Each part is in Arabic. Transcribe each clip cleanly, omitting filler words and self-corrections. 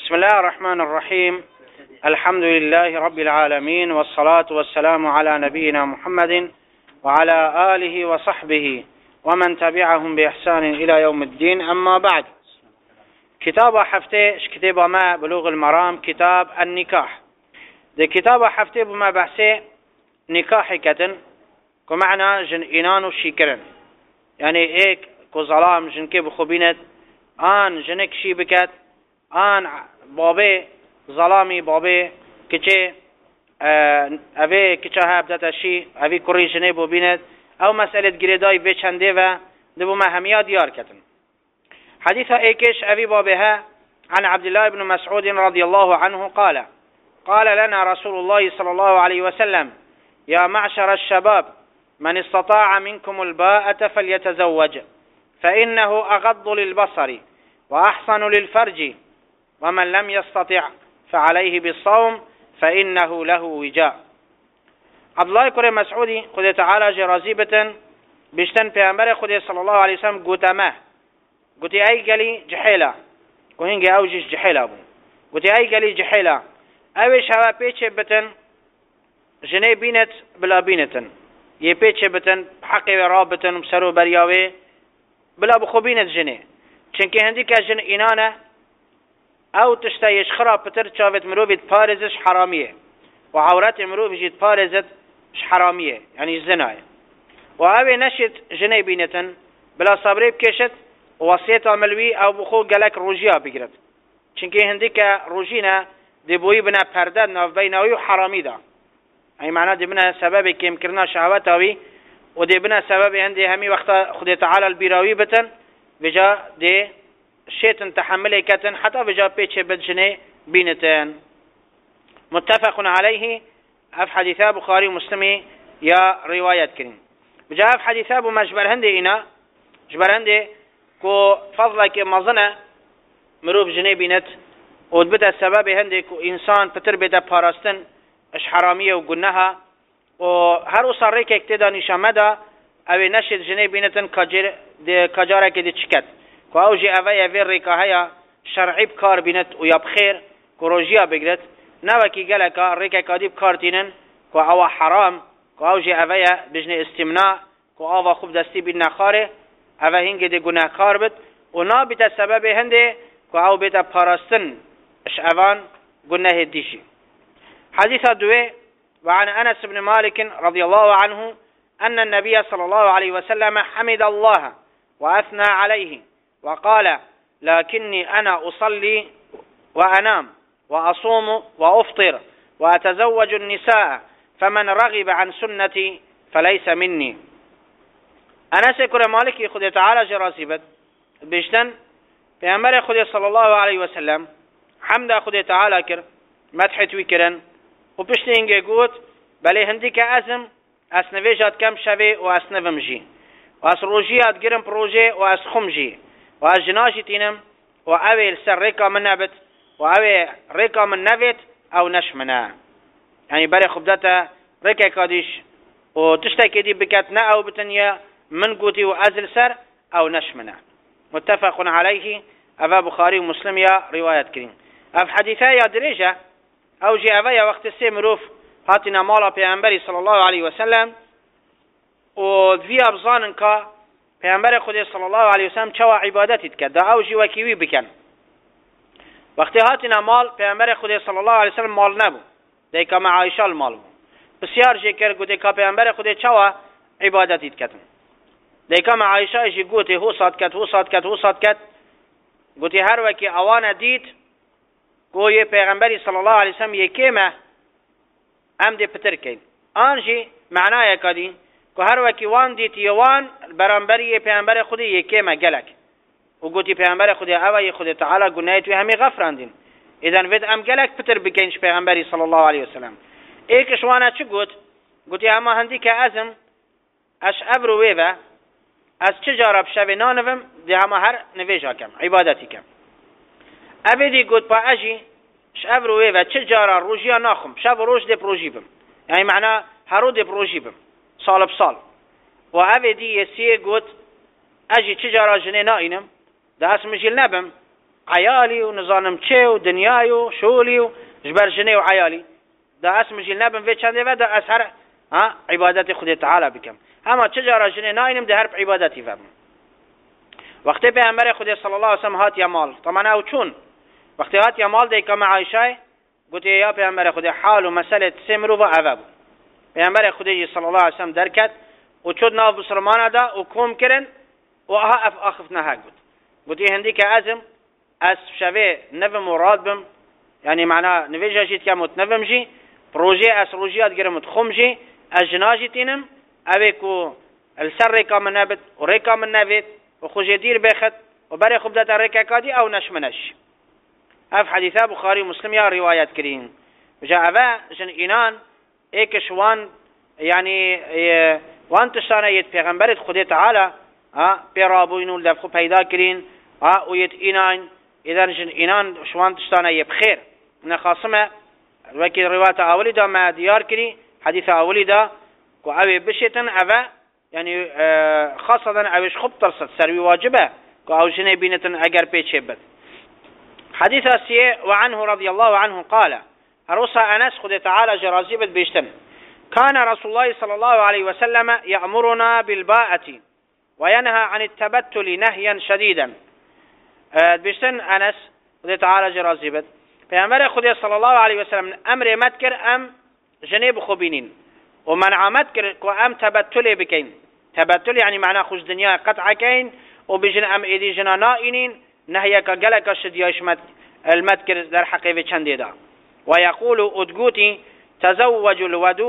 بسم الله الرحمن الرحيم. الحمد لله رب العالمين، والصلاة والسلام على نبينا محمد وعلى آله وصحبه ومن تبعهم بإحسان إلى يوم الدين. أما بعد، كتاب حفته كتاب ما بلوغ المرام، كتاب النكاح. ده كتاب حفته بما بحثه نكاح كتن كمعنى جن إنان وشيكرن، يعني إيك كظلام جن كي بخبينت آن جنك شي بكت آن بابي ظلامي بابي كچه اوه كچه هبدت شي اوه كري جنه ببينت او مسألة گرداي بچنده و دبو مهمية ديار كتن. حديثة ايكش اوه بابها عن عبد الله بن مسعود رضي الله عنه قال لنا رسول الله صلى الله عليه وسلم: يا معشر الشباب، من استطاع منكم الباءة فليتزوج، فإنه أغض للبصر وأحصن للفرج، ومن لم يستطع فعليه بالصوم فإنه له وجاء. عبد الله كره مسعودي خد تعالى جرازي بتن بيشتن پیامبر خد صلى الله عليه وسلم قوتمه قوتي اي قلي جحيلة وهنجي اوجش جحيلة ابو قوتي اي قلي جحيلة اوش هوا بيتش بتن جني بينت بلا بينتن يه بيتش بتن حقي رابطن ومسرو برياوي بلا بخو بينت جني چنكي هنديك جن انانه او تشتايش خراب بتر شافت مروبيت بارزش حرامية، وعورات مروبي جيت بارزت حرامية يعني الزنا، وهذا نشت جني بينتن بلا صبري بكشت ووصيت عملوي او بخو قالك روجيا بقرد چنكي هنديك روجينا دبوي بنا پردد ناف بيناوي وحرامي دا، اي معنى دي بنا سبب كيم كرنا شهواتاوي ودي بنا سبب هندي همي وقتا خد تعالى البيراوي بتن بجا دي شيتن تحمله كتن حتى بجا بيتش بدجنه بينتن. متفق عليه. اف حديثا بخاري ومسلمي يا روايات كريم. بجا اف حديثا بمجبر هندي انا جبر هندي كو فضلك مظنه مروب جنه بينت ودبت السبب هندي كو انسان فتر بيتا باراستن اش حراميه وقنها وهر صريك اكتدا نشامدا او نشد جنه بينتن كجاره كده چكت که اوجی اوه ریکا هیا شرعی بکار بینت و یا بخیر که روژیا بگرد نوکی گلکا ریکا کادی بکار تینن که اوه حرام که اوجی اوه بجن استمناع که اوه خوب دستی بین نخاره اوه هنگی دی گناه کار بد و نا بیتا سبب هنده که اوه بیتا پاراستن اش اوان گناه دیشی. حديث دوه وعن أنس بن مالك رضي الله عنه أن النبي صلى الله عليه وسلم حمد الله وأثنى عليه وقال: لكني أنا أصلي وأنام وأصوم وأفطر وأتزوج النساء، فمن رغب عن سنتي فليس مني. أنا سيكون مالك خد تعالى جراسيبت بيشتن بأمر خد صلى الله عليه وسلم حمد خد تعالى كر مدحت وكرن وبشتين قوت بلي هنديك أزم أسنفيجات كم شبه وأسنفمجي وأسروجيات قرم بروجي وأسخمجي وأجناشي تينم وأوي سر ريكا من نبت وأوي ريكا من نبت أو نشمنا، يعني بري خبدتا ريكا كاديش وتشتكي دي بكاتنا أو بتنيا من قوتي وأزل سر أو نشمنا. متفق عليه. أبا بخاري ومسلم يا رواية كريم. أف حديثا يا دريجة أو جي أبايا وقت السيمروف هاتنا مالا بيعنبري صلى الله عليه وسلم وذي أبزانن كا پیامبر خدا صلی الله علیه و سلم چه عبادتی کرد دا اوجی وکیوی بکن وقتی هاتینا مال پیامبر خدا صلی الله علیه و سلم مال نبود دیگه مع عایشه المال بود بسیار ذکر گوده که پیامبر خدا چه عبادتی کرد دیگه مع عایشه جی گوته هو صاد کت گوته هر وکی اوان دید گوی پیغمبری صلی الله علیه و سلم یکیمه ام دی پتر کن آنجی معنای کدی که هر وکی وان دیت یوان برانبری پیامبر خودی یکیمه گلک و گوتی پیامبر خودی اوی خودی تعالی گناهی همی غفراندین اذن ود ام گلک پتر بکنش پیامبری صلی الله علیه وسلم ایکش وانا چه گوتی اما هندی که ازم اش ابرو ویوه از چه جارب شب نانوم دی اما هر نویجا کم عبادتی کم ابدی گوت با اجی اش ابرو ویوه چه جارا روژیا ناخم شب روش دی پروژی بم یعنی معنا هرو دی پروژی بم سال بسال و اوه دی یسیه گوت اجی چجارا جنه ناینم دا اسم جیل نبم عيالي ونظام چه و دنیای و شولی و جبر جنه و عيالي دا اسم جيل نبن في چنده و دا اسهر عبادت خود تعالی بکم اما چجارا جنه ناینم ده هر عبادتی فهم وقتی پیامبر خود صلی الله علیه و سلم هات یا مال طبعا او چون وقتی هات یا مال دیگه مع عایشه گفت یا پیامبر خود حال و مسئله سمرو و عذاب پیامبر خود صلی الله علیه و سلم درکت و چود ناف بسرمان دا و کوم کرن و اخف نه گفت هندی که ازم از شوه نو مراد بم یعنی معنا نویجا جیت که متنوم جی پروژه از روجیات گرمت خم جی از جناجی تینم اوه کو السر ریکا من نبت و ریکا من نبت و خوجه دیر بخد و برای خوب داتا ریکا کادی او نشمنش اف حدیثه بخاری مسلم یا روایت کرین بجا اوه جن اینان ایکش وان یعنی وان تشتانه یت پیغمبرت خود تعالی پیرابوینو لفخو پیدا کرین و یت اینان اذا جن اینان شوان تشتانه یبخیر نخاصمه وكي روایت اولی دا ما دیار کری حدیث اولی دا کو اوی بشتن اوه يعني خاصة اوش خب ترسد سروي واجبه کو او جنه بینتن اگر پیچه بد حديث اسيه وعنه رضي الله عنه قال أرسى أنس خد تعالى جرازيبت بيشتن كان رسول الله صلى الله عليه وسلم يأمرنا بالباءة وينهى عن التبتل نهيا شديدا بيشتن أنس خد تعالى جرازيبت پیامبر خدا صلی الله علیه و سلم امر مت کرد ام جنب خوبینین و منع مت کرد که ام تبتل بکین تبتل یعنی معنی خوش دنیا قطع کین و بجن ام ایدی جنا نائینین نهی که گلک شدیاش مت المت کرد در حقیقه چنده دا و یقول ادگوتی تزوج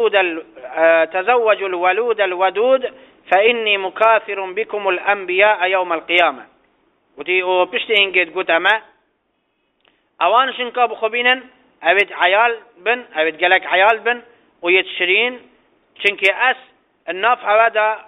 الولود الودود فإني مكاثر بكم الأنبياء يوم القيامة وتي او پشت اینگید گوت اما اوان شنكا بخبينن اوید عيال بن اوید گلک عيال بن ويتشرين شنكي اس الناف هوادا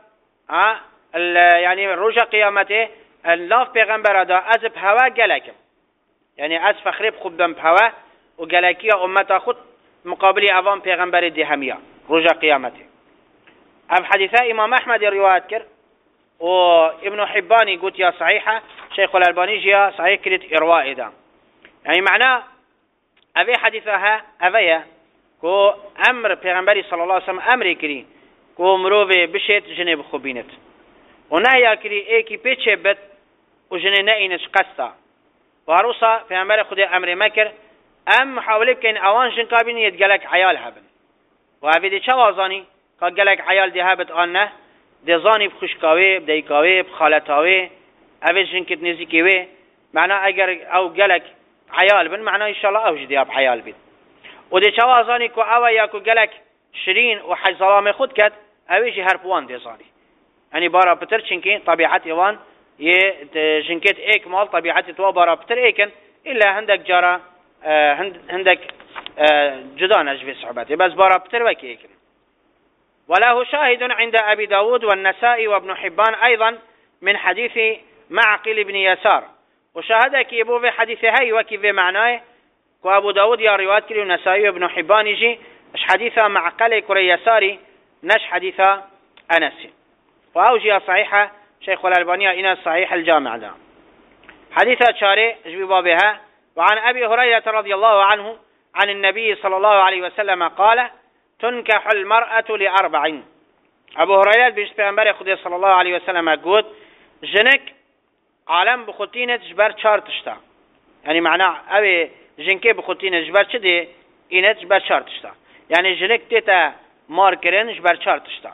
يعني رجا قيامته الناف پیغمبر دا ازب هوا گلکم يعني از فخرب خوب بن بهوا وگلكيا امتا خود مقابل اوان پیغمبر دي هميا رجا قيامته اب حديثة امام احمد روایت كر وابن حباني قلت يا صحيحة شيخ الالباني جيا صحيح كريت ارواء دا يعني معناه أبي حديثها أبيا كو أمر پیغمبري صلى الله عليه وسلم أمر كري كو مروفي بشيت جنب خوبينت ونهي كري ايكي بيتش بت وجنه نئينش قستا وهروسا پیغمبر خدا أمر مكر أم محاولة كين أوان جن كابين يتقلك عيال هبن وهذه دي چوازاني كالقلك عيال دي هبت آنه دي زاني بخشكاوي بديكاوي بخالتاوي أبي جن كت نزيكيوي معناه اگر او قلك عيال بن معناه ان شاء الله اوج دياب عيال بن ودي چوازاني كو او ياكو قلك شرين وحج ظلام خود كد اويجي هربوان دي زاني يعني بارا بتر چنكي طبيعت ايوان يه جنكت ايك مال طبيعت تو بارا بتر ايكن الا عندك جرا عندك جدا نجوي صحبتي بس بارا بتر وكي ايكن وله شاهد عند ابي داود والنسائي وابن حبان ايضا من حديث معقل بن يسار وشاهدك يبو في حديث هاي وكي في معناه وابو داود يا روايات كري ونسائي وابن حبان يجي اش حديثة معقل كري يساري نش حديثة أنس وأوجي صحيحة شيخ الألباني إن صحيح الجامع ده حديثة شاري جبوا بها وعن أبي هريرة رضي الله عنه عن النبي صلى الله عليه وسلم قال تنكح المرأة لأربع أبو هريرة بيجت بأنبار خدي صلى الله عليه وسلم قد جنك عالم بخوتينه جبر چار تشتا يعني معناه أبي جنكي بخوتينه جبر چده إنه جبر چار تشتا يعني جنك تيتا ماركرين جبر چار تشتا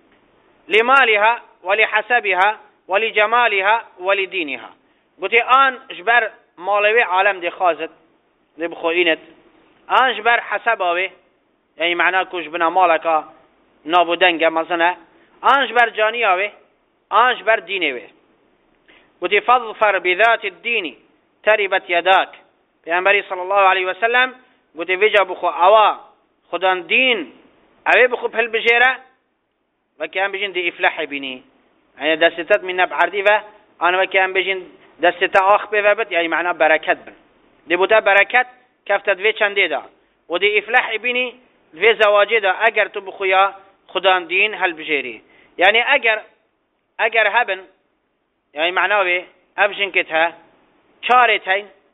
لمالها ولحسبها ولجمالها ولدينها قلت آن جبر مالوي عالم دي خازت دي بخوينت آن جبر حسبه يعني معناه كوش بنا مالك نابودنگه مثلا آن جبر جانيه آن جبر دينه قلت فاظفر بذات الدين تربت يداك پیامبری صلى الله عليه وسلم قلت وجا بخو اوا خدان دين اوه بخو بهل بجيره وكان بجين دي افلح بيني يعني دستت من نبعردي و انا وكان بجين دستت اخ بفبت يعني معناه بركت بن دي بودا بركت كفتت في چنده دا ودي افلح بيني في زواجه دا اگر تو بخويا خدان دين هل بجيري يعني اگر هبن يعني معناه ابجن كتها چارتين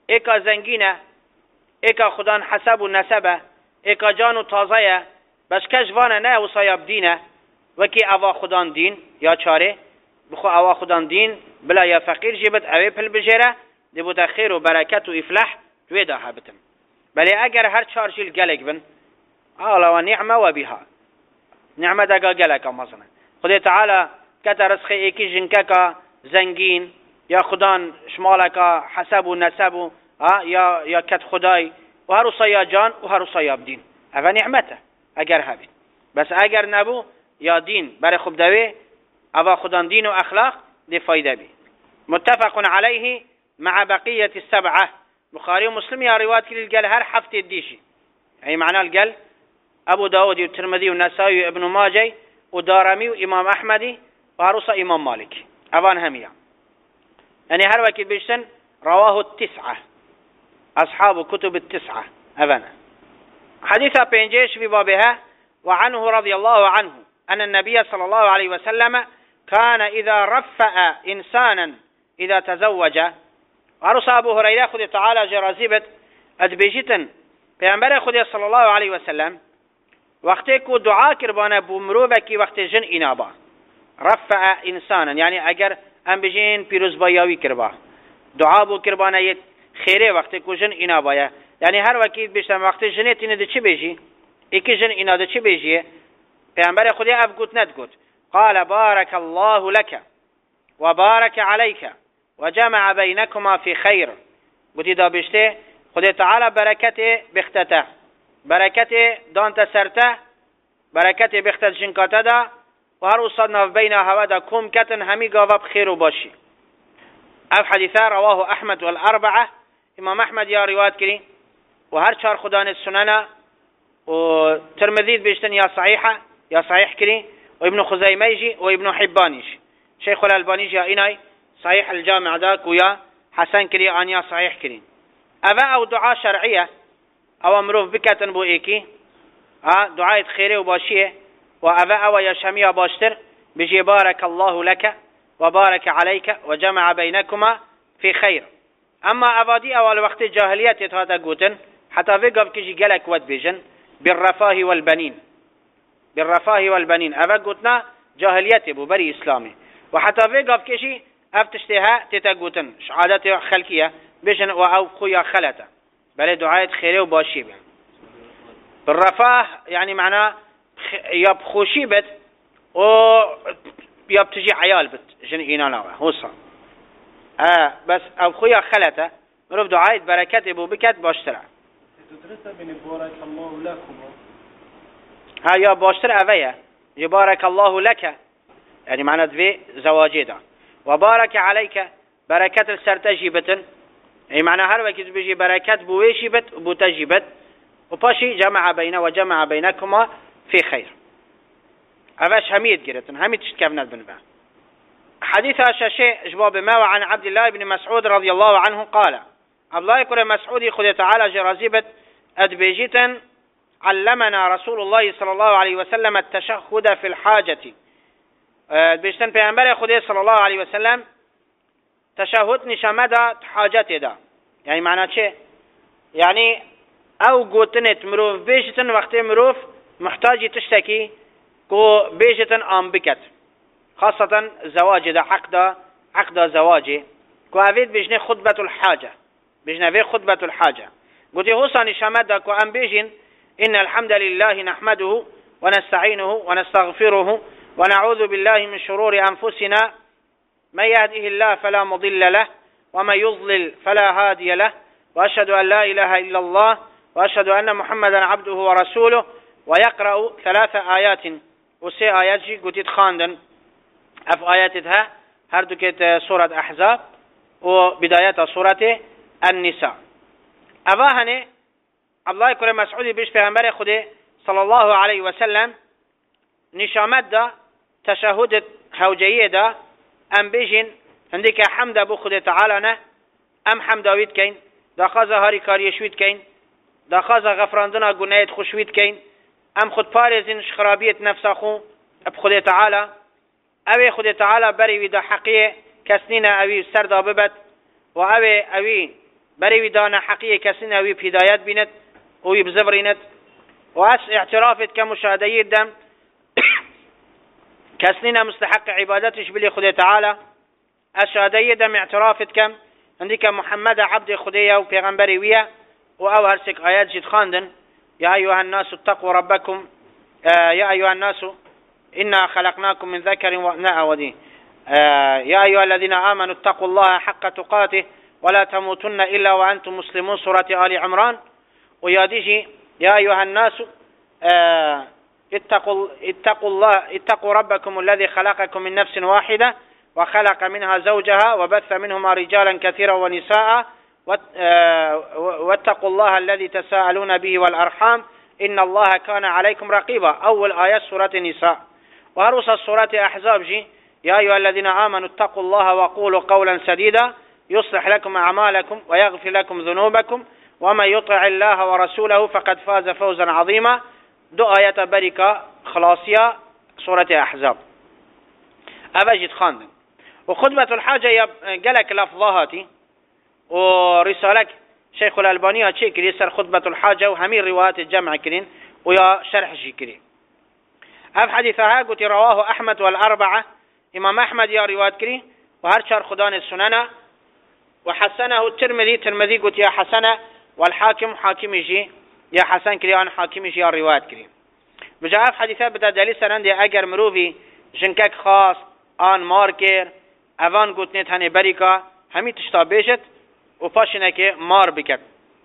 ایکا زنگینه، ایکا خدان حسب و نسبه، ایکا جان و تازه، بس کش وانه نه و سایب دینه وکی اوا خدان دین یا چاره بخو اوا خدان دین بلا یا فقیر جیبت اوی پل بجیره دی بوده خیر و برکت و افلح دوی دا هبتن. بلی اگر هر چار جیل گلک بن آلا و نعمه و بیها نعمه دقا گلک مزنه خدا تعالی کتا رزخ ایکی جنکه که زنگین یا خدان شمالکا حسب و نسب و یا کت خدای و هر سیا جان و هر سیا بدین اوه نعمته اگر هبید. بس اگر نبو یا دین برای خوب دوی اوه خدان دین و اخلاق دی فایده بی. متفق علیه مع بقیة السبعه. بخاری و مسلم یا روایت کلی الگل هر هفته دیشی یعنی معنی الگل ابو داود و ترمذی و نسائی و ابن ماجه و دارمی و امام احمدی و هروسا امام مالک اوان همیا يعني هر وقت بيشتن رواه التسعة أصحاب كتب التسعة أبنا. حديث بينجيش في بابها وعنه رضي الله عنه أن النبي صلى الله عليه وسلم كان إذا رفأ إنسانا إذا تزوج عرص أبو هريرة خذ تعالى جرازيبت أدبيجتن بيعنبر خذ صلى الله عليه وسلم وقتك دعاء كربانا بمروبك وقت جن إنابا رفأ إنسانا يعني أجر ام بجین پیروز بایاوی کربا دعا بو کربانه یت خیره وقتی کو جن اینا بایا یعنی هر وقت بیشتر وقتی جنت اینه ده چی بیجی ایکی جن اینا ده چی بیجیه پیامبر خدا اف گوت ند گوت قال بارك الله لك وبارك عليك وجمع بينكما في خير گوتی دا بشته خدا تعالی برکت بختته برکت دانت سرته برکت بخت جنکاته دا و هر استاد نف بین هوا دا کم کتن همی گاوب خیر و باشی. اف حدیثه رواه احمد والاربعه امام احمد یا روایت کری و هر چهار خدان سنن و ترمذی بیشتن یا صحیح کری و ابن خزیمه و ابن حبانیش شیخ الالبانی یا اینای صحیح الجامع داک و یا حسن کری آن یا صحیح کری. اوه او دعا شرعیه او مروف بکتن بو ایکی دعایت خیره و باشیه و اوه یا شمیه باشتر بجي بارك الله لك وبارك عليك وجمع بينكما في خير. اما اوادي اول وقت جاهليت هذا قوتن حتى في قف كيجي قالك ود بيجن بالرفاه والبنين اوه قوتنا جاهليت بو بري اسلامي وحتى في قف كيجي افتشتها تتقوتن عادات خلقيه بيجن او خويا خلته بل دعايه خيره وباشي بالرفاه يعني معناه ياب خوشي بت و ياب تجي عيال بت جن إينا هوصا بس أو خويا خلته مروف دعاية بركات أبو بكت باشترع تدرسها من بارك الله لكم يا باشترع أبيا يبارك الله لك يعني معنى ذي زواجي دا وبارك عليك بركات السرتجي بتن يعني معنى هر وقت بيجي بركات بويشي بت وبوتجي بت وباشي جمع بينه وجمع بينكما في خير. أفاش هميد جرتن هميد تشتكفنات بنبا. حديث شاشي جواب ما وعن عبد الله بن مسعود رضي الله عنه قال عبد الله يقول مسعود خذ تعالى جرازيبة أدبيجتا علمنا رسول الله صلى الله عليه وسلم التشهد في الحاجة. بيجتن بيعنبر خذ صلى الله عليه وسلم تشهد نشامدا حاجته دا يعني معناه شيء يعني او قوتنت مروف بيجتن وقت مروف محتاج تشتكي كو بيجتن آم بكت خاصة زواج دا عقد زواجي كو أفيد بيجني خطبة الحاجة بيجني في خطبة الحاجة قلت هوصاني شمد كو أم بيجن إن الحمد لله نحمده ونستعينه ونستغفره ونعوذ بالله من شرور أنفسنا من يهده الله فلا مضل له ومن يضلل فلا هادي له وأشهد أن لا إله إلا الله وأشهد أن محمدا عبده ورسوله ويقرأ 3 آيات وسي آيات جي قلت خاندن اف آياتها هردوكت سورة أحزاب وبداية سورة النساء. أفاهني عبد الله كريم مسعودي بيش پیغمبر خده صلى الله عليه وسلم نشامت دا تشهد هوجيه دا ام بيجين عندك حمد ابو خده تعالى نه ام حمداويت كين دا خازا هاري كاريشويت كين دا خازا غفراندنا گناهت خوشويت كين ام خود پارزين خرابيت نفس خو اب خده تعالى اوی خود تعالی بری وی دا حقیه کسنین اوی سر دا ببت و اوی بري دانا حقيقة كسنا وي بهدايات بينت وي بزبرينت واس اعترافت كمشاهدي الدم كسننا مستحق عبادتش بلي خدي تعالى الشهادي دم اعترافت كم عندك محمد عبد خديه وبيغمبري ويا او هرسك ايات جد خاندن يا ايها الناس اتقوا ربكم يا ايها الناس انا خلقناكم من ذكر وانثى يا ايها الذين امنوا اتقوا الله حق تقاته ولا تموتن الا وانتم مسلمون سورة آل عمران وياديجي يا ايها الناس اتقوا ربكم الذي خلقكم من نفس واحدة وخلق منها زوجها وبث منهما رجالا كثيرا ونساء واتقوا الله الذي تساءلون به والأرحام إن الله كان عليكم رقيبا. أول آية سورة النساء. وهرس سورة أحزاب جي يا أيها الذين آمنوا اتقوا الله وقولوا قولا سديدا يصلح لكم أعمالكم ويغفر لكم ذنوبكم ومن يطع الله ورسوله فقد فاز فوزا عظيما. دو آية بركة خلاصية سورة أحزاب أبجد خاندن. وخطبة الحاجة قالك لفظاتي ورسالك شيخ الألباني شكري سر خطبة الحاجة وهمين روايات الجمع كرين ويا شرح شكري. أف حديثها قلت رواه أحمد والأربعة إمام أحمد يا روايات كري وهرشار خدان السننة وحسنه الترمذي قلت يا حسنة والحاكم حاكم يجي يا حسن كري أنا حاكم يجي يا روايات كري. بجاء أف حديثها بدا دليل سنندي أجر مروفي جنكك خاص آن ماركر اوان گوتنی تنه بریکا همی تشتا بیشت و پاشنه که مار بکد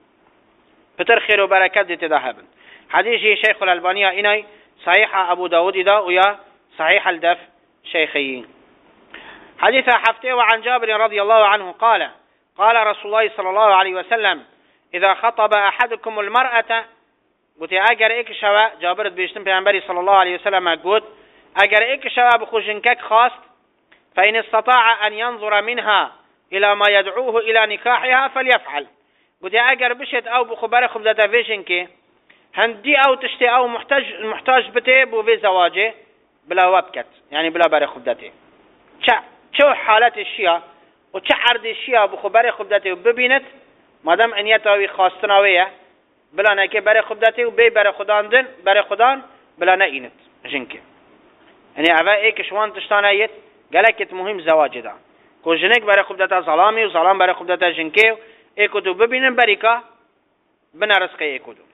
پتر خیر و برکت دیت ده هبن. حدیثی شیخ الالبانی اینای صحیح ابو داود دا و یا صحیح الدف شيخي. حديث حفته وعن جابر رضي الله عنه قال قال رسول الله صلى الله عليه وسلم إذا خطب أحدكم المرأة قلت أجر إيك شوا جابر بيشتم بيعنبري صلى الله عليه وسلم قلت أجر إيك شوا بخوشنكك خاص فإن استطاع أن ينظر منها إلى ما يدعوه إلى نكاحها فليفعل. قلت أجر بشت أو بخبر خبزة فيشنك هندي أو تشتي أو محتاج بتيب وفي زواجه بلا وبكت يعني بلا بر خبزته شو حالات الشيعة وش عرض الشيعة بخبر خبزته وببينت مادام أن يتوي خاصتناوية بلا نكى بر خبزته وبي بر خدان بر خدان بلا نئنت جنك يعني أبا إيك شوان تشتانيت قالك مهم زواج ده كوجنك بر خبزته ظلامي وظلام بر خبزته جنكي إيكو دو ببينن بريكا بنا رزقي إيكو دو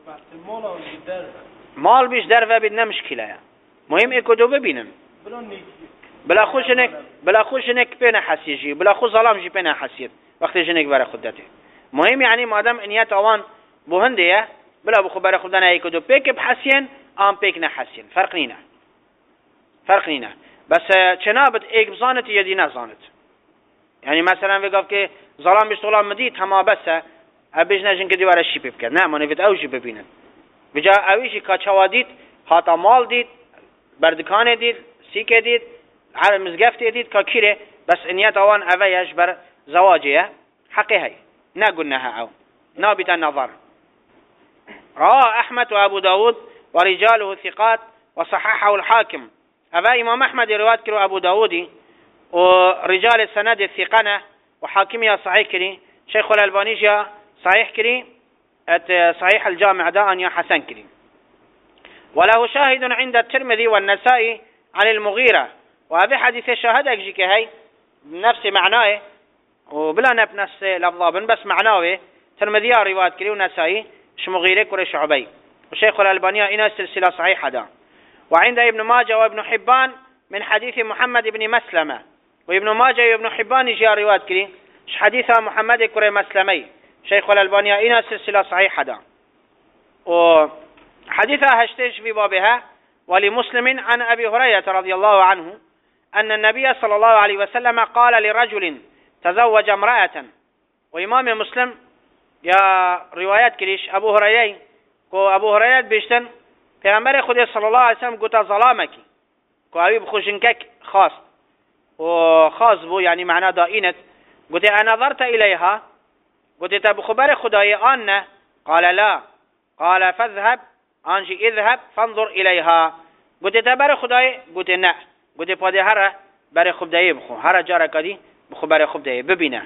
مال بيش درفة بدنا مشكلة يعني. مهم إيكو دو ببينن بلا خو جنك بينا حسيجي بلا خو ظلام جي بينا حسيد وقت جنك بر خبزته مهم يعني مادام انيات اوان بوهنديه بلا بخو بر خبزنا إيكو دو بيك بحسين ام بيك نحسين فرق نينا بس چنابت ايك بزانت يدي نزانت يعني مثلا بيقف كي ظلام بيشتغل مديت هما بس ابيجنا جنك دي ورا شي بيبكر نعم نفيد اوجي ببينن بجا اويشي كاچواديت هاتا مال ديت بردكان ديت سيكه ديت على مزقفت ديت كاكيره بس انيات اوان اويش بر زواجيه حقي هي نقولناها او نابت النظر. رواه احمد وابو داود ورجاله ثقات وصححه الحاكم. أبا إمام أحمد رواية كرو أبو داودي ورجال السند الثقانة وحاكمية صحيح كري شيخ الألباني جاء صحيح كري صحيح الجامع داء يا حسن كري. وله شاهد عند الترمذي والنسائي عن المغيرة وهذا حديث شاهدك جيك هاي بنفس معناه وبلا بنفس لفظابا بس معناه ترمذي رواية كري والنسائي مش مغيرة كري شعبي وشيخ الألباني إنا سلسلة صحيحة دا. وعند ابن ماجه وابن حبان من حديث محمد بن مسلمة وابن ماجه وابن حبان جاء رواية كري حديث محمد كري مسلمي شيخ الألباني إنا سلسلة صحيحة دا. وحديثها هشتج في بابها ولمسلم عن أبي هريرة رضي الله عنه أن النبي صلى الله عليه وسلم قال لرجل تزوج امرأة. وإمام مسلم يا روايات كريش أبو هريرة بيشتن پیغمبر خدا صلی الله علیه وسلم گفت ظلامك کو اوی بخوشنکک خاص و خاص بو یعنی معنا دائنت گفت انا نظرت الیها گفت تب خبر خدای آن قال لا قال فاذهب انجي اذهب فانظر اليها گفت تبر خدای گفت نه گفت پاده هر بر خدای بخو هر جاره کدی بخبر خدای ببینه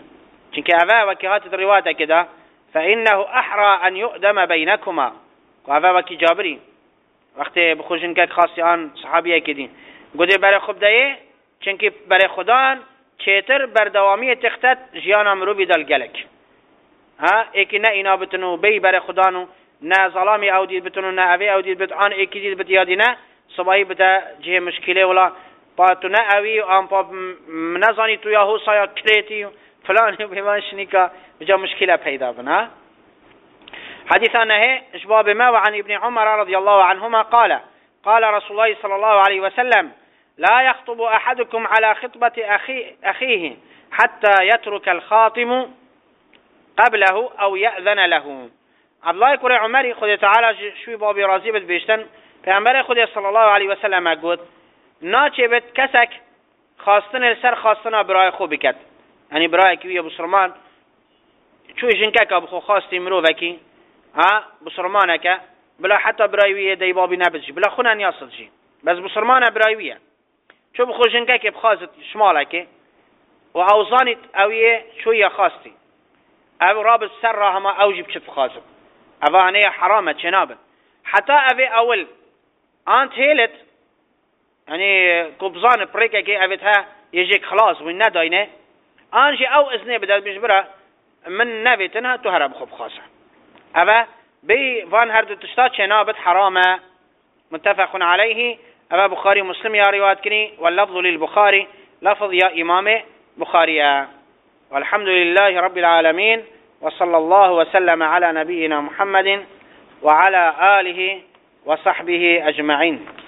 چونك أفا وكهات الرواية كده فإنه أحرى أن يؤدم بينكما وأفا وكي جابري وقت بخوشن كك خاصي آن صحابيه كدين قده برای خوب دایه چونکه برای خدان چیتر بردوامی تختت جیان امرو بیدال گلک ایکی نه اینا بتنو بی برای خدانو نه ظلامی او دید بتنو نه اوی او دید بتن ایکی دید بتیادی نه صباحی بتا جه مشکله ولا پاتو نه اوی آن پا نزانی تو یاهو سایا کریتی فلانی بمانشنی که بجا مشکله پیدا بنا حديثنا اشباب ما وعن ابن عمر رضي الله عنهما قال رسول الله صلى الله عليه وسلم لا يخطب أحدكم على خطبة أخيه حتى يترك الخاطم قبله أو يأذن له. عبد الله كري عمري خذ تعالى شوي بابي رازي بد بيشتن پیامبر خدا صلى الله عليه وسلم قد ناچه بد کسک خواستن سر خواستن برای خوب بکد یعنی برای کی ابو سلمان چوی جنکک ابو خو خواستی مرو وکی بسرمانك بلا حتى برايوية دي بابي نبتجي بلا خونا نياصدجي بس بسرمانة برايوية شو بخوشنكك بخاصة شمالك وأوزانت أوية شوية خاصتي أو رابط سرها ما أوجب شف خاصة أفانية حرامة جنابا حتى أبي أول أنت هيلت يعني قبضان بريكك أبتها يجيك خلاص وين نداينه أنجي أو إذنه بدأت بجبرها من نبتنها تهرب خب خاصة أبا بي فان هردو تشتات شنابت حرامة متفق عليه أبا بخاري مسلم يا روايات كني واللفظ للبخاري لفظ يا إمام بخاري والحمد لله رب العالمين وصلى الله وسلم على نبينا محمد وعلى آله وصحبه أجمعين.